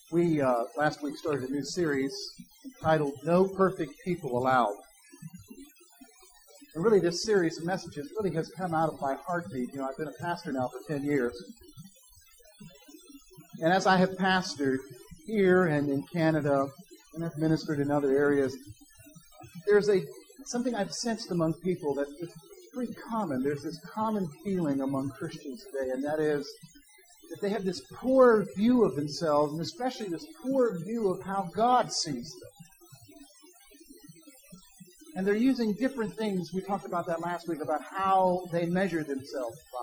We last week started a new series entitled No Perfect People Allowed. And really this series of messages really has come out of my heartbeat. You know, I've been a pastor now for 10 years. And as I have pastored here and in Canada, and I've ministered in other areas, there's something I've sensed among people that is pretty common. There's this common feeling among Christians today, and that is that they have this poor view of themselves, and especially this poor view of how God sees them. And they're using different things. We talked about that last week, about how they measure themselves by.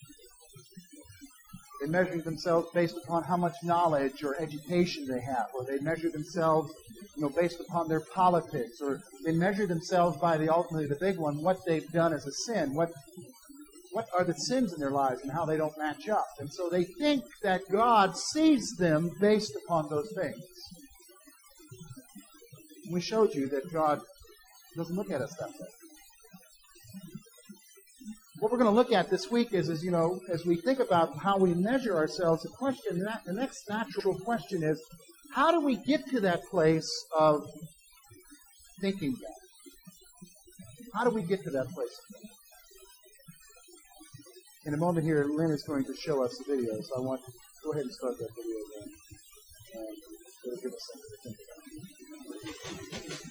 They measure themselves based upon how much knowledge or education they have, or they measure themselves, based upon their politics, or they measure themselves by ultimately the big one, what they've done as a sin, what are the sins in their lives and how they don't match up. And so they think that God sees them based upon those things. We showed you that God doesn't look at us that way. What we're going to look at this week is as we think about how we measure ourselves, the next natural question is, how do we get to that place of thinking that? How do we get to that place? In a moment here, Lynn is going to show us the video, so I want to go ahead and start that video again. And it'll give us something to think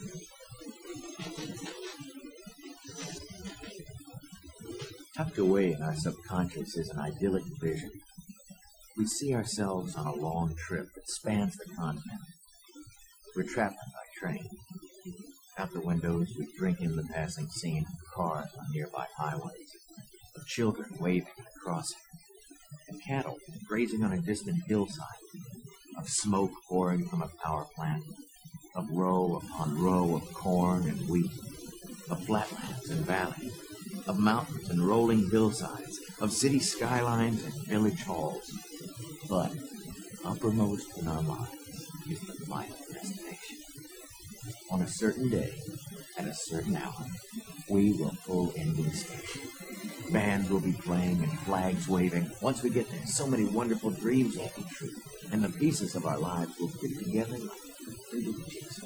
about. Tucked away in our subconscious is an idyllic vision. We see ourselves on a long trip that spans the continent. We're traveling by train. Out the windows, we drink in the passing scene of cars on nearby highways, of children waving at a crossing, and cattle grazing on a distant hillside, of smoke pouring from a power plant, of row upon row of corn and wheat, of flatlands and valleys, of mountains and rolling hillsides, of city skylines and village halls. But uppermost in our minds is the final destination. On a certain day, at a certain hour, we will pull into the station. Bands will be playing and flags waving. Once we get there, so many wonderful dreams will be true, and the pieces of our lives will fit together like a completed jigsaw.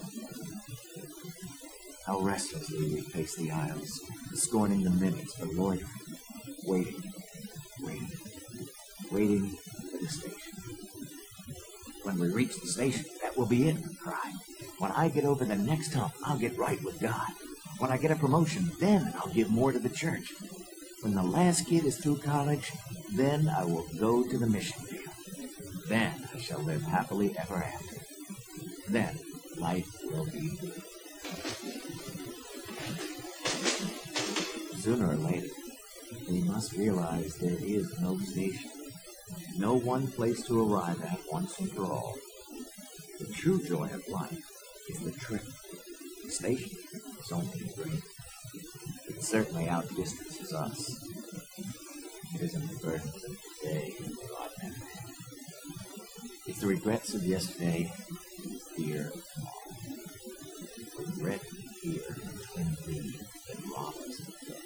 How restlessly we pace the aisles, scorning the minutes for loitering, waiting for the station. When we reach the station, that will be it, we cry. When I get over the next hump, I'll get right with God. When I get a promotion, then I'll give more to the church. When the last kid is through college, then I will go to the mission field. Then I shall live happily ever after. Then life will be good. Sooner or later, we must realize there is no station, no one place to arrive at once and for all. The true joy of life is the trip. The station is only a dream. It certainly outdistances us. It isn't the burdens of today God never had. It's the regrets of yesterday and the fear of tomorrow. Regret and fear are twin thieves that rob us of death.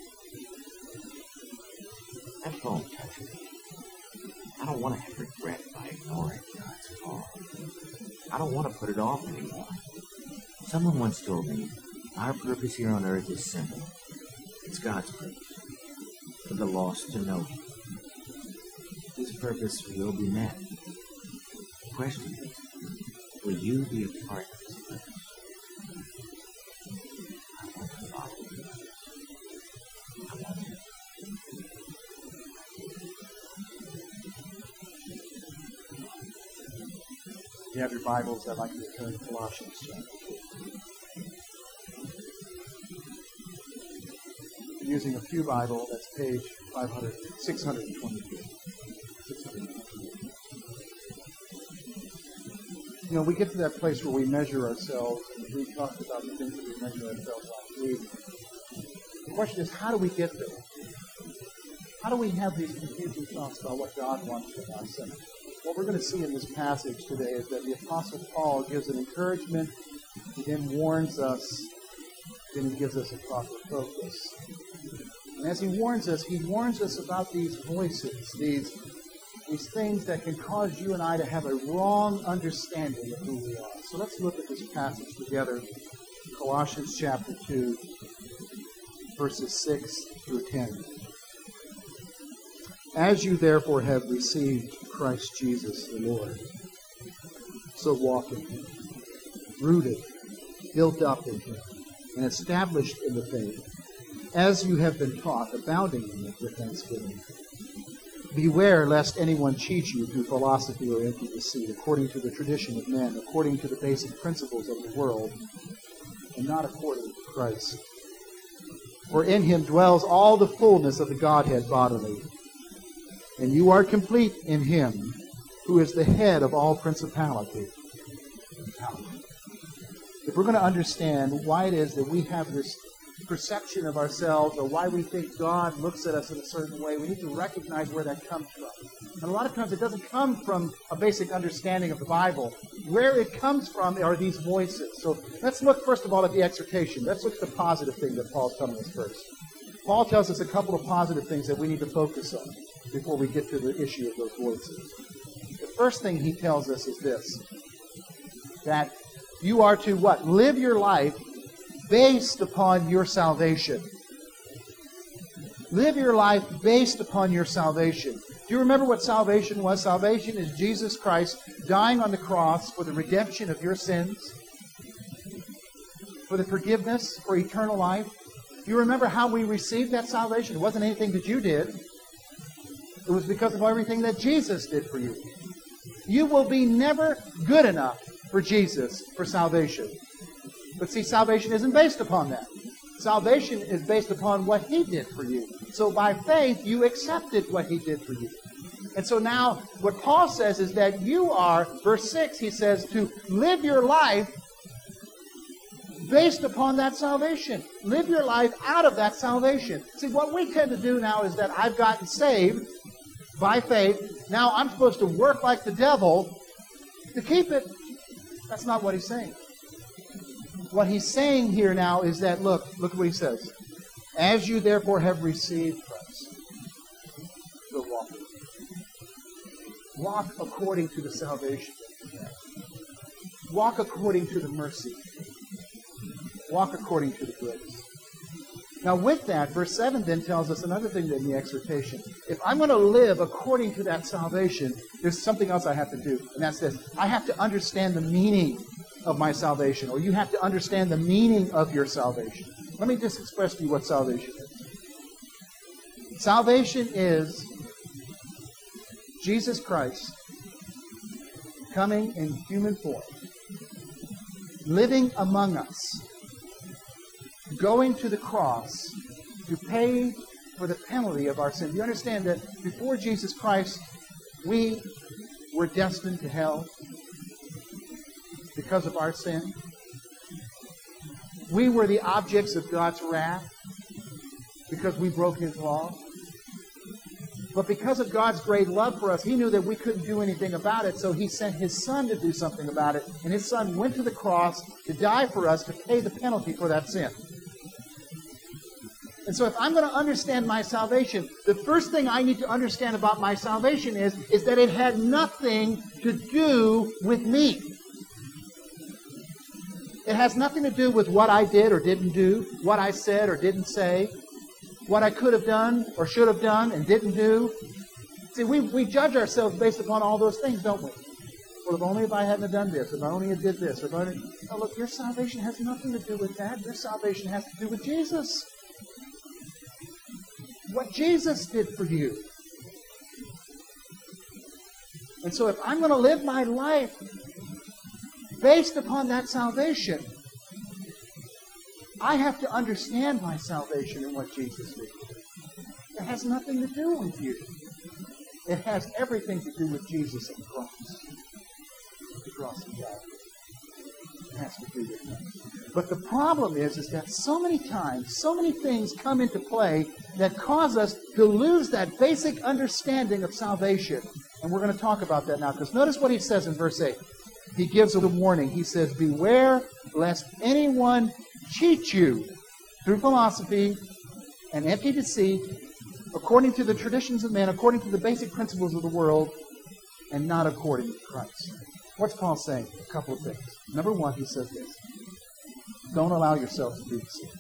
That phone touched me. I don't want to have regret by ignoring God's call. I don't want to put it off anymore. Someone once told me, our purpose here on earth is simple. It's God's purpose, for the lost to know Him. His purpose will be met. The question is, will you be a part of His purpose? I want to follow you. I want to. If you have your Bibles, I'd like you to turn to Colossians chapter 2. Using a Pew Bible, that's page 622. We get to that place where we measure ourselves, and we talked about the things that we measure ourselves last week. The question is, how do we get there? How do we have these confusing thoughts about what God wants from us? And what we're going to see in this passage today is that the Apostle Paul gives an encouragement, he then warns us, then he gives us a proper focus. And as he warns us about these voices, these These things that can cause you and I to have a wrong understanding of who we are. So let's look at this passage together. Colossians chapter 2, verses 6 through 10. As you therefore have received Christ Jesus the Lord, so walk in him, rooted, built up in him, and established in the faith, as you have been taught, abounding in it with thanksgiving. Beware lest anyone cheat you through philosophy or empty deceit, according to the tradition of men, according to the basic principles of the world, and not according to Christ. For in him dwells all the fullness of the Godhead bodily, and you are complete in him, who is the head of all principality and power. If we're going to understand why it is that we have this perception of ourselves, or why we think God looks at us in a certain way, we need to recognize where that comes from. And a lot of times it doesn't come from a basic understanding of the Bible. Where it comes from are these voices. So let's look first of all at the exhortation. Let's look at the positive thing that Paul's telling us first. Paul tells us a couple of positive things that we need to focus on before we get to the issue of those voices. The first thing he tells us is this, that you are to what? Live your life based upon your salvation. Live your life based upon your salvation. Do you remember what salvation was? Salvation is Jesus Christ dying on the cross for the redemption of your sins, for the forgiveness, for eternal life. Do you remember how we received that salvation? It wasn't anything that you did. It was because of everything that Jesus did for you. You will be never good enough for Jesus for salvation. But see, salvation isn't based upon that. Salvation is based upon what he did for you. So by faith, you accepted what he did for you. And so now, what Paul says is that you are, verse 6, he says, to live your life based upon that salvation. Live your life out of that salvation. See, what we tend to do now is that I've gotten saved by faith. Now I'm supposed to work like the devil to keep it. That's not what he's saying. What he's saying here now is that, look what he says. As you therefore have received Christ, so walk. Walk according to the salvation that you have. Walk according to the mercy. Walk according to the grace. Now with that, verse 7 then tells us another thing in the exhortation. If I'm going to live according to that salvation, there's something else I have to do. And that's this. I have to understand the meaning of my salvation. Or you have to understand the meaning of your salvation. Let me just express to you what salvation is. Salvation is Jesus Christ coming in human form, living among us, going to the cross to pay for the penalty of our sin. Do you understand that before Jesus Christ, we were destined to hell because of our sin? We were the objects of God's wrath because we broke his law. But because of God's great love for us, he knew that we couldn't do anything about it, so he sent his Son to do something about it. And his Son went to the cross to die for us, to pay the penalty for that sin. And so if I'm going to understand my salvation, the first thing I need to understand about my salvation is that it had nothing to do with me. It has nothing to do with what I did or didn't do, what I said or didn't say, what I could have done or should have done and didn't do. See, we judge ourselves based upon all those things, don't we? Well, if only if I hadn't done this, if I only had did this, if I only... Oh, look, your salvation has nothing to do with that. Your salvation has to do with Jesus. What Jesus did for you. And so if I'm going to live my life based upon that salvation, I have to understand my salvation and what Jesus did. It has nothing to do with you. It has everything to do with Jesus on the cross. The cross of God. It has to do with him. But the problem is that so many times, so many things come into play that cause us to lose that basic understanding of salvation. And we're going to talk about that now. Because notice what he says in verse 8. He gives a warning. He says, beware lest anyone cheat you through philosophy and empty deceit, according to the traditions of men, according to the basic principles of the world, and not according to Christ. What's Paul saying? A couple of things. Number one, he says this. Don't allow yourself to be deceived.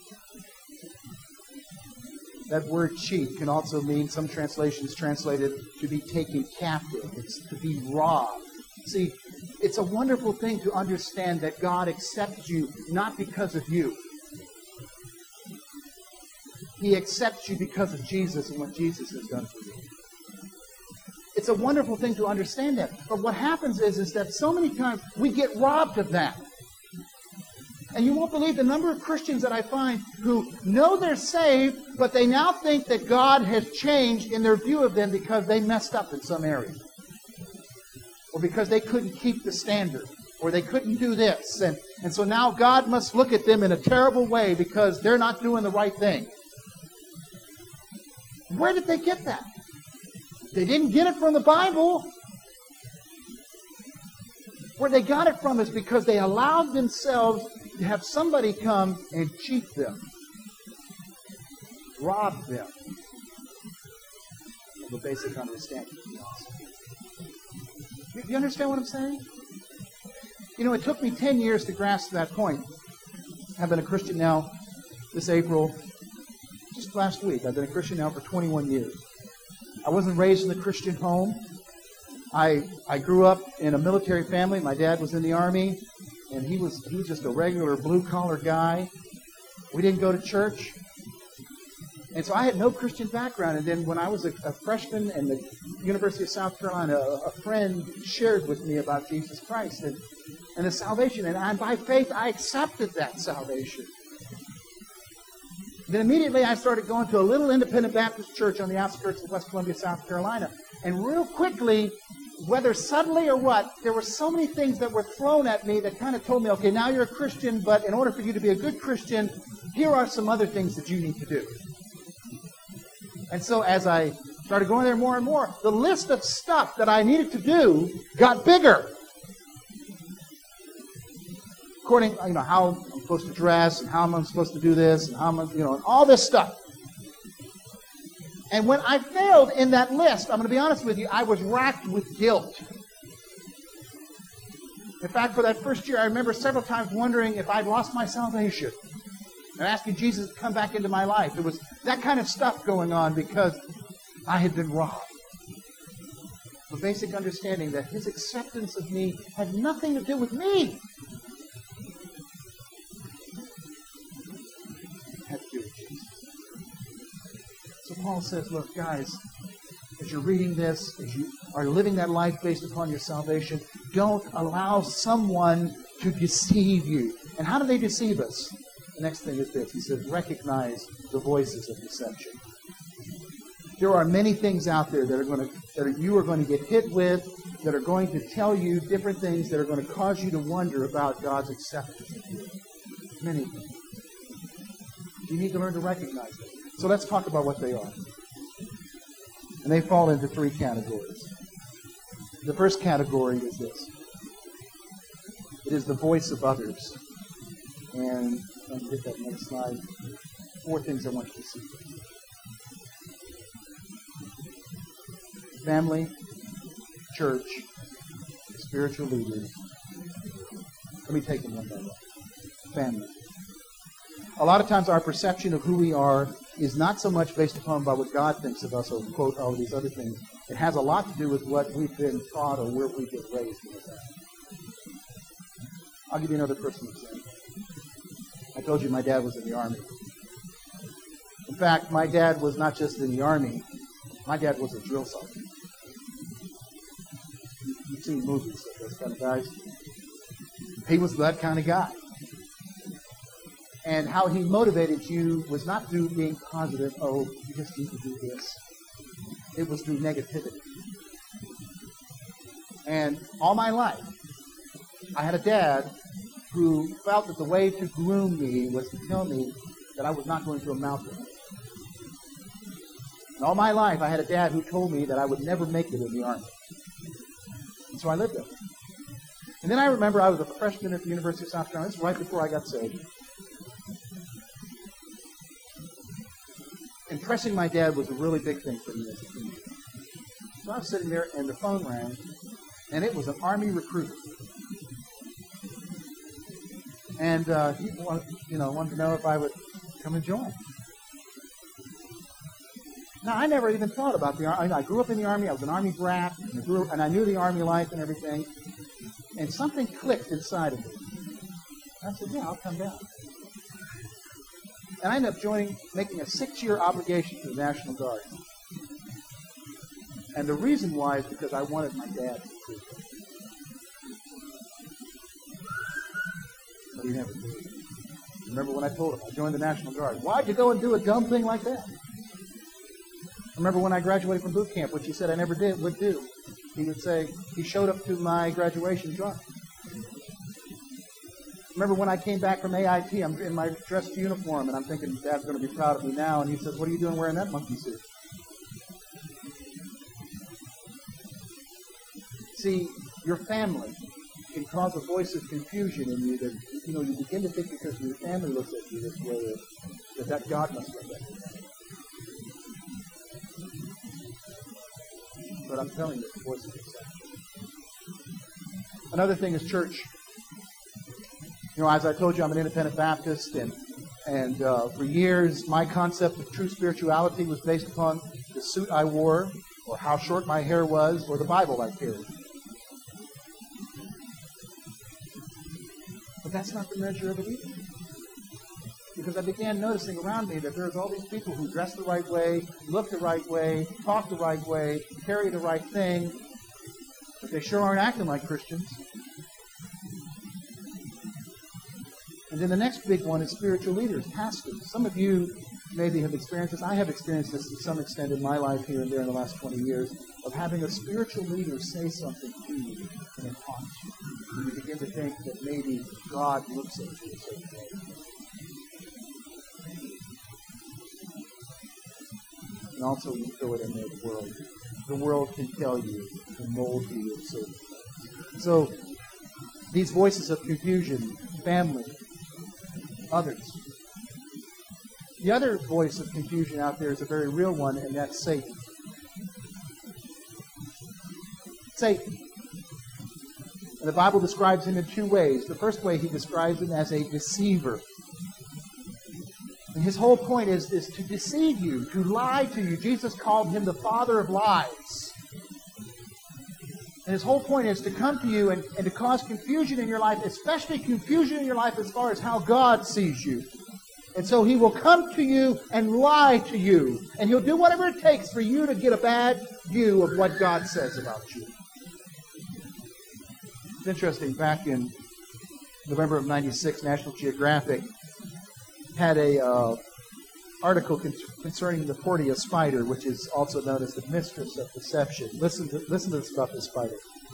That word cheat can also mean, some translations translated, to be taken captive. It's to be robbed. See, it's a wonderful thing to understand that God accepts you not because of you. He accepts you because of Jesus and what Jesus has done for you. It's a wonderful thing to understand that. But what happens is that so many times we get robbed of that. And you won't believe the number of Christians that I find who know they're saved, but they now think that God has changed in their view of them because they messed up in some area. Or because they couldn't keep the standard. Or they couldn't do this. And so now God must look at them in a terrible way because they're not doing the right thing. Where did they get that? They didn't get it from the Bible. Where they got it from is because they allowed themselves to have somebody come and cheat them, rob them of a basic understanding of the gospel. You understand what I'm saying? You know, it took me 10 years to grasp that point. I've been a Christian now this April, just last week. I've been a Christian now for 21 years. I wasn't raised in a Christian home. I grew up in a military family. My dad was in the Army, and he was just a regular blue-collar guy. We didn't go to church. And so I had no Christian background. And then when I was a freshman in the University of South Carolina, a friend shared with me about Jesus Christ and the salvation. And by faith, I accepted that salvation. Then immediately I started going to a little independent Baptist church on the outskirts of West Columbia, South Carolina. And real quickly, whether subtly or what, there were so many things that were thrown at me that kind of told me, okay, now you're a Christian, but in order for you to be a good Christian, here are some other things that you need to do. And so as I started going there more and more, the list of stuff that I needed to do got bigger. According, how I'm supposed to dress, and how I'm supposed to do this, and how I'm, and all this stuff. And when I failed in that list, I'm going to be honest with you, I was racked with guilt. In fact, for that first year, I remember several times wondering if I'd lost my salvation and asking Jesus to come back into my life. There was that kind of stuff going on because I had been robbed. The basic understanding that His acceptance of me had nothing to do with me. So Paul says, look, guys, as you're reading this, as you are living that life based upon your salvation, don't allow someone to deceive you. And how do they deceive us? The next thing is this. He says, recognize the voices of deception. There are many things out there that you are going to get hit with, that are going to tell you different things that are going to cause you to wonder about God's acceptance of you. Many things. You need to learn to recognize them. So let's talk about what they are. And they fall into three categories. The first category is this. It is the voice of others. And let me hit that next slide. 4 things I want you to see. Family, church, spiritual leaders. Let me take them one by one. Family. A lot of times our perception of who we are is not so much based upon by what God thinks of us or quote all of these other things. It has a lot to do with what we've been taught or where we've been raised in that. I'll give you another personal example. I told you my dad was in the Army. In fact, my dad was not just in the Army. My dad was a drill sergeant. You've seen movies of those kind of guys. He was that kind of guy. And how he motivated you was not through being positive, oh, you just need to do this. It was through negativity. And all my life, I had a dad who felt that the way to groom me was to tell me that I was not going to amount to anything. And all my life, I had a dad who told me that I would never make it in the Army. And so I lived there. And then I remember I was a freshman at the University of South Carolina. This was right before I got saved. impressing my dad was a really big thing for me as a teenager. So I was sitting there, and the phone rang, and it was an Army recruit. And he wanted to know if I would come and join. Now, I never even thought about the Army. I grew up in the Army. I was an Army brat, and I knew the Army life and everything. And something clicked inside of me. I said, yeah, I'll come down. And I ended up making a 6-year obligation to the National Guard. And the reason why is because I wanted my dad to prove it. But he never did. Remember when I told him I joined the National Guard? Why'd you go and do a dumb thing like that? Remember when I graduated from boot camp, which he said I never would do. He would say, he showed up to my graduation drunk. Remember when I came back from AIT, I'm in my dress uniform, and I'm thinking, Dad's going to be proud of me now. And he says, what are you doing wearing that monkey suit? See, your family can cause a voice of confusion in you that, you begin to think because your family looks at you this way that God must look at you. But I'm telling you, it's the voice of deception. Another thing is church. As I told you, I'm an independent Baptist, and for years, my concept of true spirituality was based upon the suit I wore, or how short my hair was, or the Bible I carried. But that's not the measure of it either. Because I began noticing around me that there's all these people who dress the right way, look the right way, talk the right way, carry the right thing, but they sure aren't acting like Christians. And then the next big one is spiritual leaders, pastors. Some of you maybe have experienced this. I have experienced this to some extent in my life here and there in the last 20 years, of having a spiritual leader say something to you and it haunts you. And you begin to think that maybe God looks at you a certain way. And also you throw it in there, the world. The world can tell you and mold you in certain ways. So these voices of confusion, family, others. The other voice of confusion out there is a very real one, and that's Satan. Satan. And the Bible describes him in two ways. The first way, he describes him as a deceiver. And his whole point is to deceive you, to lie to you. Jesus called him the father of lies. And his whole point is to come to you and to cause confusion in your life, especially confusion in your life as far as how God sees you. And so he will come to you and lie to you. And he'll do whatever it takes for you to get a bad view of what God says about you. It's interesting, back in November of '96, National Geographic had a article concerning the Portia spider, which is also known as the mistress of deception. Listen to this about the spider.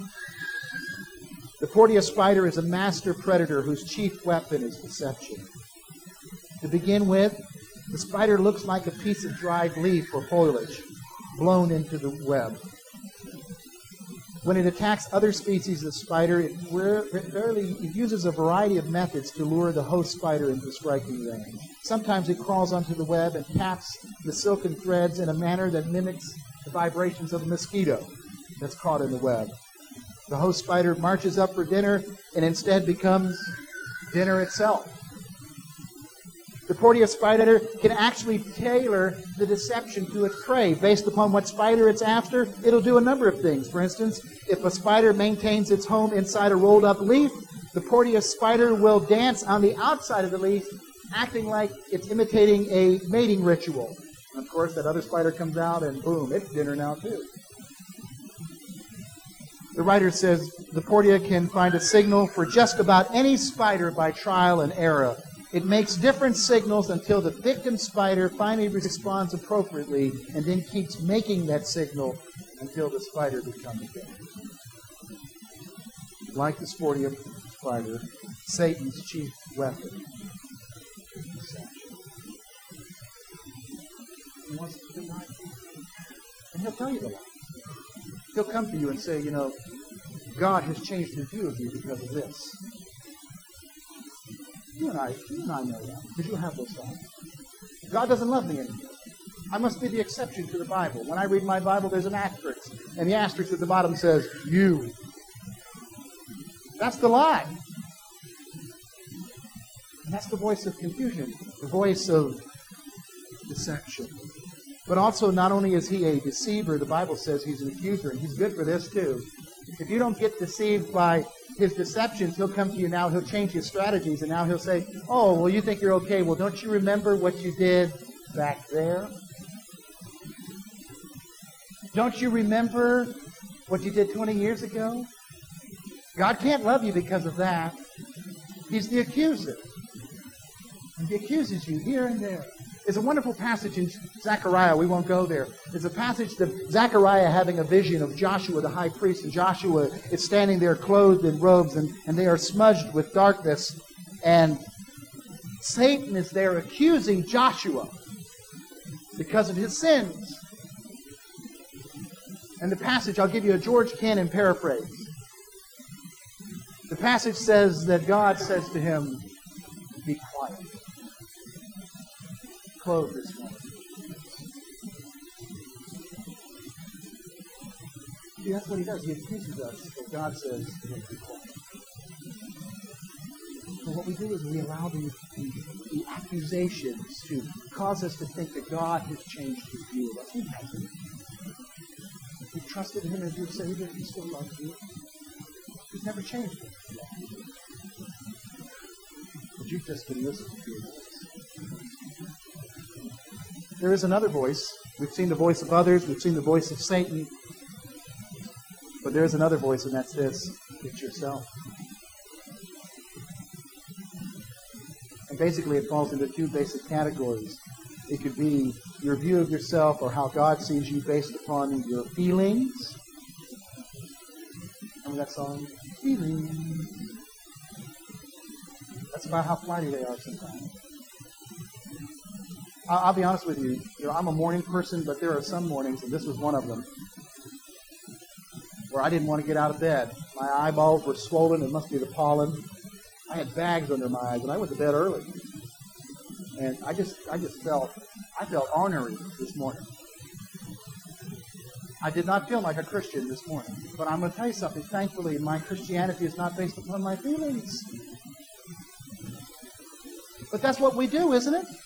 The Portia spider is a master predator whose chief weapon is deception. To begin with, the spider looks like a piece of dried leaf or foliage blown into the web. When it attacks other species of spider, it uses a variety of methods to lure the host spider into striking range. Sometimes it crawls onto the web and taps the silken threads in a manner that mimics the vibrations of a mosquito that's caught in the web. The host spider marches up for dinner and instead becomes dinner itself. The Portia spider can actually tailor the deception to its prey. Based upon what spider it's after, it'll do a number of things. For instance, if a spider maintains its home inside a rolled-up leaf, the Portia spider will dance on the outside of the leaf, acting like it's imitating a mating ritual. And of course, that other spider comes out and boom, it's dinner now too. The writer says the Portia can find a signal for just about any spider by trial and error. It makes different signals until the victim spider finally responds appropriately and then keeps making that signal until the spider becomes dead. Like the Portia spider, Satan's chief weapon is deception. He wants to deny you. And he'll tell you the lie. He'll come to you and say, God has changed his view of you because of this. You and I know that, because you'll have those thoughts. God doesn't love me anymore. I must be the exception to the Bible. When I read my Bible, there's an asterisk. And the asterisk at the bottom says, you. That's the lie. And that's the voice of confusion, the voice of deception. But also, not only is he a deceiver, the Bible says he's an accuser, and he's good for this too. If you don't get deceived by his deceptions, he'll come to you now, he'll change his strategies, and now he'll say, oh, well, you think you're okay. Well, don't you remember what you did back there? Don't you remember what you did 20 years ago? God can't love you because of that. He's the accuser. And he accuses you here and there. There's a wonderful passage in Zechariah. We won't go there. There's a passage of Zechariah having a vision of Joshua the high priest. And Joshua is standing there clothed in robes, and they are smudged with darkness. And Satan is there accusing Joshua because of his sins. And the passage, I'll give you a George Cannon paraphrase. The passage says that God says to him, be quiet. Clothe this one. See, that's what he does. He accuses us, but God says to him, be quiet. So what we do is we allow the accusations to cause us to think that God has changed his view of us. He hasn't. If you trusted him as your Savior, he still loves you. He's never changed it. But you've just been listening to your voice. There is another voice. We've seen the voice of others. We've seen the voice of Satan. But there is another voice, and that's this. It's yourself. And basically it falls into two basic categories. It could be your view of yourself or how God sees you based upon your feelings. Remember that song? Feelings. That's about how flighty they are sometimes. I'll be honest with you. I'm a morning person, but there are some mornings, and this was one of them, where I didn't want to get out of bed. My eyeballs were swollen. It must be the pollen. I had bags under my eyes, and I went to bed early. And I felt ornery this morning. I did not feel like a Christian this morning. But I'm going to tell you something. Thankfully, my Christianity is not based upon my feelings. But that's what we do, isn't it?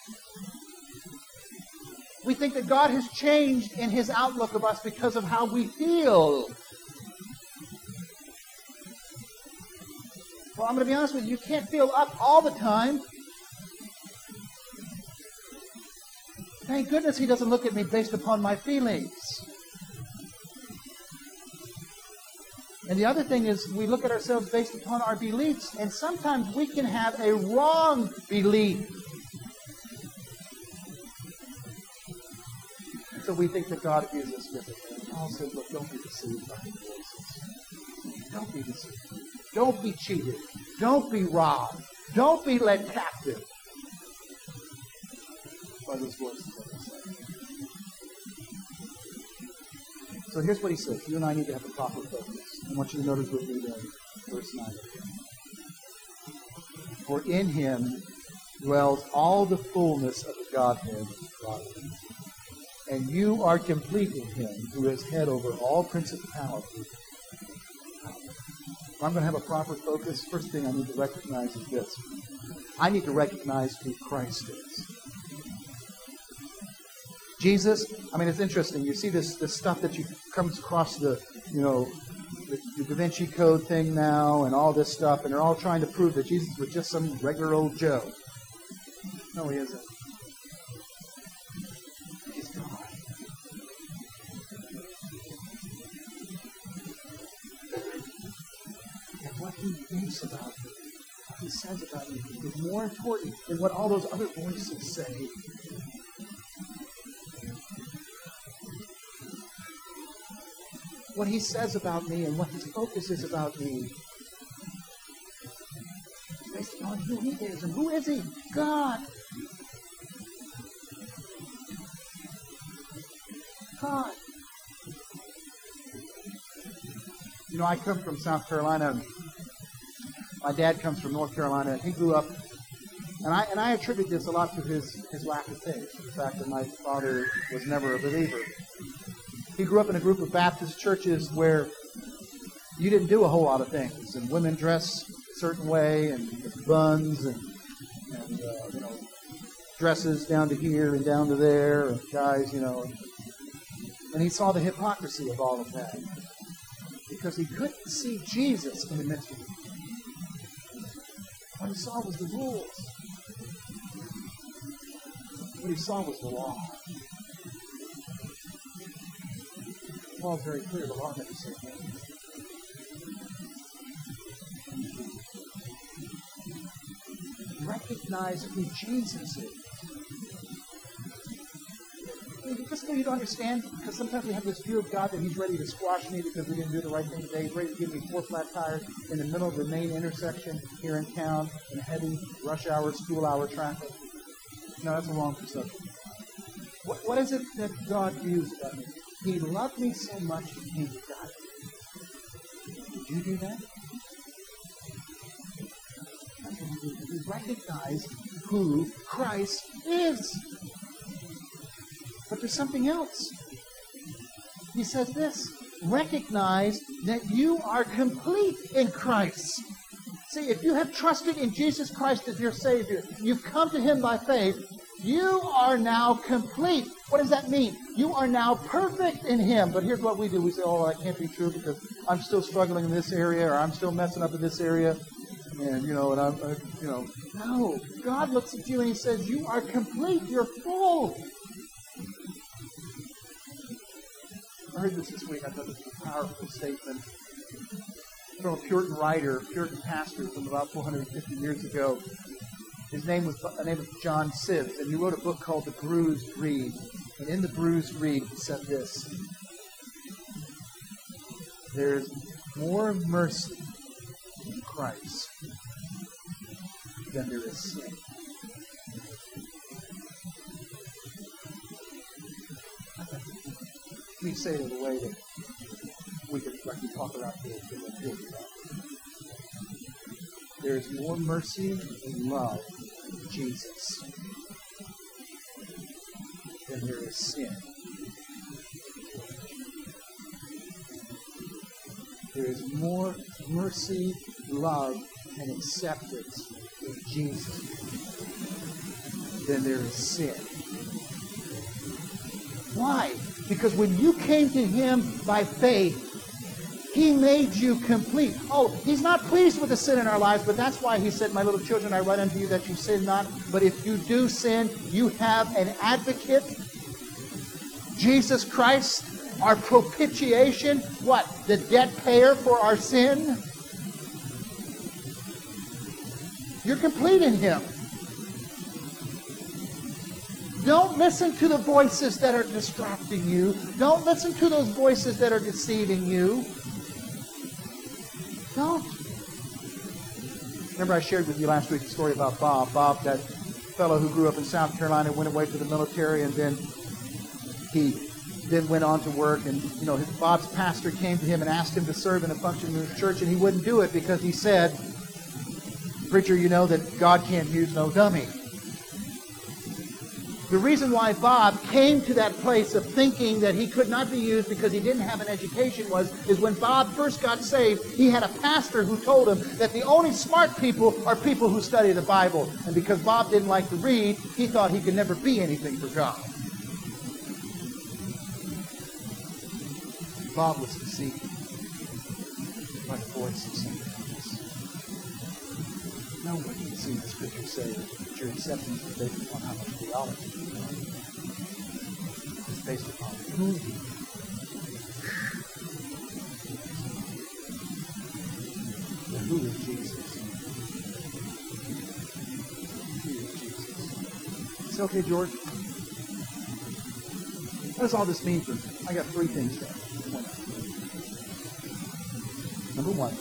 We think that God has changed in his outlook of us because of how we feel. Well, I'm going to be honest with you. You can't feel up all the time. Thank goodness he doesn't look at me based upon my feelings. And the other thing is we look at ourselves based upon our beliefs, and sometimes we can have a wrong belief. So we think that God views us differently. And Paul says, look, don't be deceived by the voices. Don't be deceived. Don't be cheated. Don't be robbed. Don't be led captive by those voices that I say. So here's what he says. You and I need to have a proper focus. I want you to notice with me there, verse 9. For in him dwells all the fullness of the Godhead bodily. And you are complete in him who is head over all principality. If I'm going to have a proper focus, first thing I need to recognize is this. I need to recognize who Christ is. Jesus, it's interesting. You see this stuff that comes across the Da Vinci Code thing now and all this stuff, and they're all trying to prove that Jesus was just some regular old Joe. No, he isn't. He's God. And what he thinks about me, what he says about me, is more important than what all those other voices say. What he says about me and what his focus is about me is based on who he is. And who is he? God. God. I come from South Carolina. My dad comes from North Carolina. He grew up And I attribute this a lot to his lack of faith, the fact that my father was never a believer. He grew up in a group of Baptist churches where you didn't do a whole lot of things, and women dress a certain way, and with buns, and dresses down to here and down to there, and guys, and he saw the hypocrisy of all of that because he couldn't see Jesus in the midst of it. What he saw was the rules. What he saw was the law. Paul's very clear, the law never says no. Recognize who Jesus is. Just so you don't understand, because sometimes we have this view of God that He's ready to squash me because we didn't do the right thing today. He's ready to give me 4 flat tires in the middle of the main intersection here in town in heavy rush hour, school hour traffic. No, that's a wrong perception. What is it that God views about me? He loved me so much that He died. Did you do that? That's what He did. He recognized who Christ is. But there's something else. He says this, recognize that you are complete in Christ. See, if you have trusted in Jesus Christ as your Savior, you've come to Him by faith, you are now complete. What does that mean? You are now perfect in Him. But here's what we do. We say, oh, that can't be true because I'm still struggling in this area, or I'm still messing up in this area. And, no. God looks at you and He says, you are complete. You're full. I heard this week. I thought this was a powerful statement from a Puritan writer, Puritan pastor from about 450 years ago. His name was John Sibbs, and he wrote a book called The Bruised Reed. And in The Bruised Reed, he said this: there's more mercy in Christ than there is sin. Let me say it in a way that we can talk about this. There is more mercy and love in Jesus than there is sin. There is more mercy, love, and acceptance in Jesus than there is sin. Why? Because when you came to Him by faith, He made you complete. Oh, He's not pleased with the sin in our lives, but that's why He said, my little children, I write unto you that you sin not. But if you do sin, you have an advocate, Jesus Christ, our propitiation. What? The debt payer for our sin. You're complete in Him. Don't listen to the voices that are distracting you. Don't listen to those voices that are deceiving you. Don't. Remember I shared with you last week the story about Bob. Bob, that fellow who grew up in South Carolina, went away to the military, and then he went on to work. And, Bob's pastor came to him and asked him to serve in a function in his church, and he wouldn't do it because he said, preacher, you know that God can't use no dummy. The reason why Bob came to that place of thinking that he could not be used because he didn't have an education is when Bob first got saved, he had a pastor who told him that the only smart people are people who study the Bible. And because Bob didn't like to read, he thought he could never be anything for God. Bob was deceived by the voice of Satan. No one can see the Scripture say that your acceptance is based upon how much theology you know. It's based upon who you are. And who is Jesus? Who is Jesus? It's okay, George. What does all this mean for me? I got 3 things there. Number 1.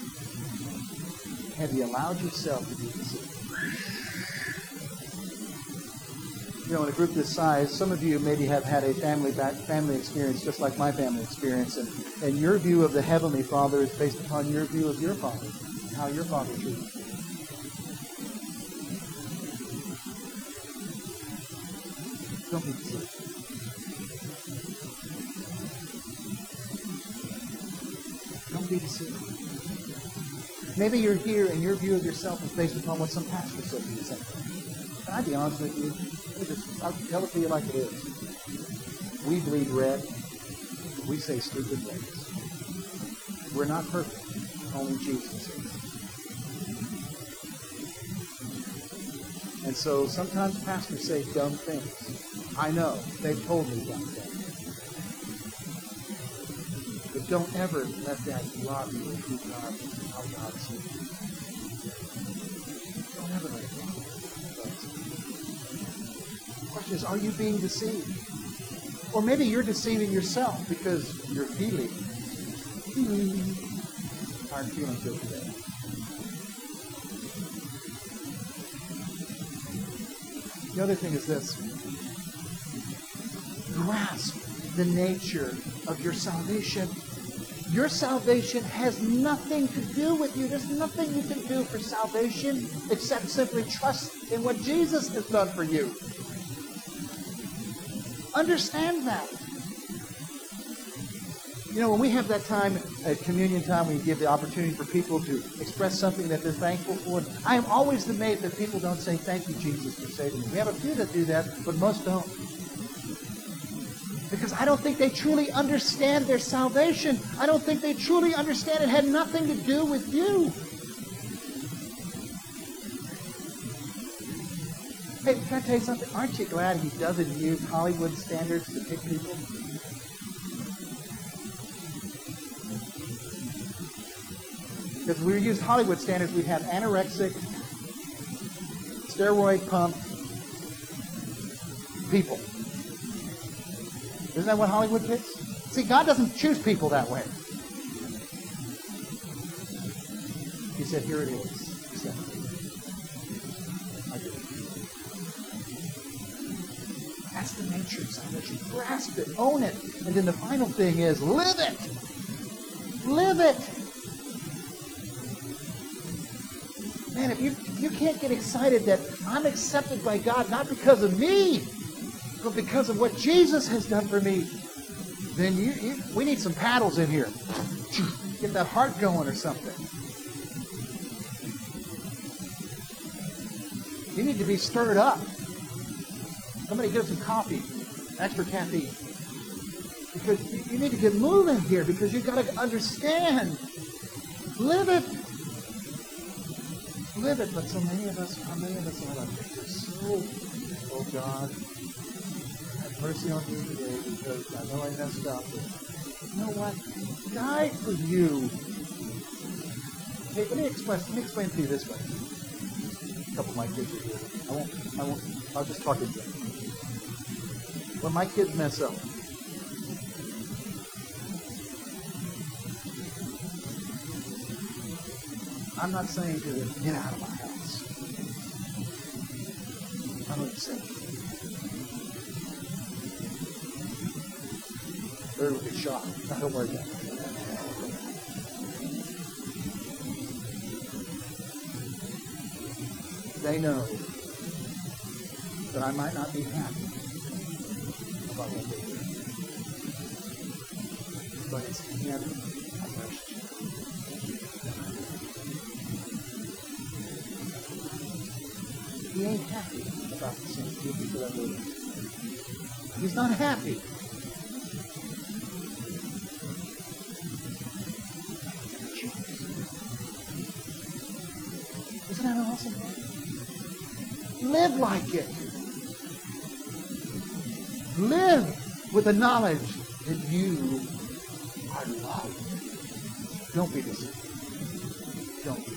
Have you allowed yourself to be deceived? In a group this size, some of you maybe have had a family experience just like my family experience, and your view of the Heavenly Father is based upon your view of your Father, and how your Father treated you. Don't be deceived. Don't be deceived. Maybe you're here and your view of yourself is based upon what some pastor said to you. Can I be honest with you? I'll tell it to you like it is. We bleed red. We say stupid things. We're not perfect. Only Jesus is. And so sometimes pastors say dumb things. I know. They've told me dumb things. But don't ever let that rob you of who God is and how God sees you. Don't ever let it rob you. The question is, are you being deceived? Or maybe you're deceiving yourself because you're feeling aren't feeling good today. The other thing is this. Grasp the nature of your salvation. Your salvation has nothing to do with you. There's nothing you can do for salvation except simply trust in what Jesus has done for you. Understand that. You know, when we have that time at communion time, we give the opportunity for people to express something that they're thankful for. I am always amazed that people don't say, thank you, Jesus, for saving me. We have a few that do that, but most don't. Because I don't think they truly understand their salvation. I don't think they truly understand it had nothing to do with you. Hey, can I tell you something? Aren't you glad he doesn't use Hollywood standards to pick people? Because if we used Hollywood standards, we'd have anorexic, steroid pump people. Isn't that what Hollywood picks? See, God doesn't choose people that way. He said, here it is. He said, I did it. That's the nature of salvation. Grasp it, own it. And then the final thing is, live it. Live it. Man, if you can't get excited that I'm accepted by God, not because of me, but because of what Jesus has done for me, then we need some paddles in here. Get that heart going or something. You need to be stirred up. Somebody get some coffee, extra caffeine. Because you need to get moving here because you've got to understand. Live it. Live it. But so many of us are like, so, oh God, have mercy on me today because I know I messed up. But you know what? He died for you. Hey, let me explain to you this way. A couple of my kids are here. I'll just talk to you. When my kids mess up, I'm not saying to them, get out of my house. I'm not saying. They're going to be shocked. No, don't worry about it. They know that I might not be happy about what they do. But it's never a question. He ain't happy about the same people that live. He's not happy. Isn't that awesome? Live like it. Live with the knowledge that you are loved. Don't be deceived. Don't be.